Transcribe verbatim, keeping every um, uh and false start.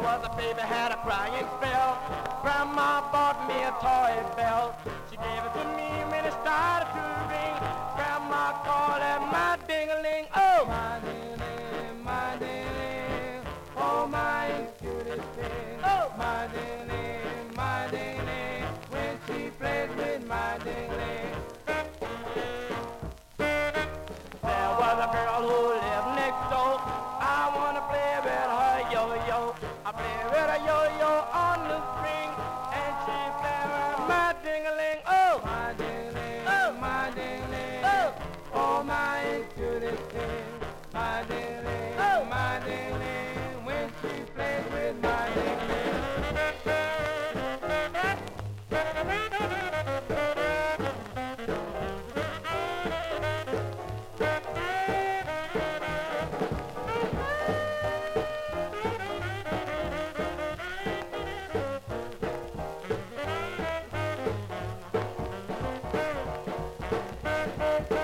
was a baby, had a crying spell. Grandma bought me a toy bell. She gave it to me when it started to ring. Grandma called it my ding-a-ling. Oh, my ding-a-ling, my ding-a-ling. Oh, my cutest thing. Oh, my ding-a-ling, my ding-a-ling. When she plays with my ding-a-ling. There was a girl who lived next door. I want to play with her yo-yo. I play with her yo-yo on the string, and she played with my ding-a-ling. Oh, my ding-a-ling, oh, my ding-a-ling. Oh, oh, my cutest thing. My ding-a-ling, oh, my ding-a-ling. When she plays with my ding-a-ling. Thank you.